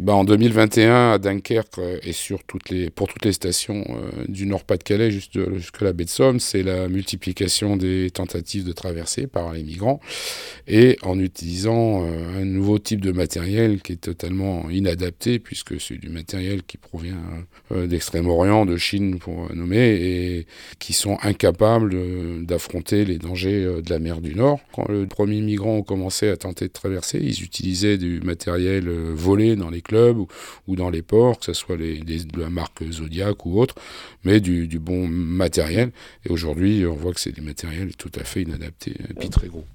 En 2021, à Dunkerque et pour toutes les stations du Nord-Pas-de-Calais jusque la baie de Somme, c'est la multiplication des tentatives de traversée par les migrants et en utilisant un nouveau type de matériel qui est totalement inadapté puisque c'est du matériel qui provient d'Extrême-Orient, de Chine pour nommer, et qui sont incapables d'affronter les dangers de la mer du Nord. Quand les premiers migrants ont commencé à tenter de traverser, ils utilisaient du matériel volé dans les clubs ou dans les ports, que ce soit de la marque Zodiac ou autre, mais du bon matériel. Et aujourd'hui, on voit que c'est des matériels tout à fait inadaptés et puis très gros.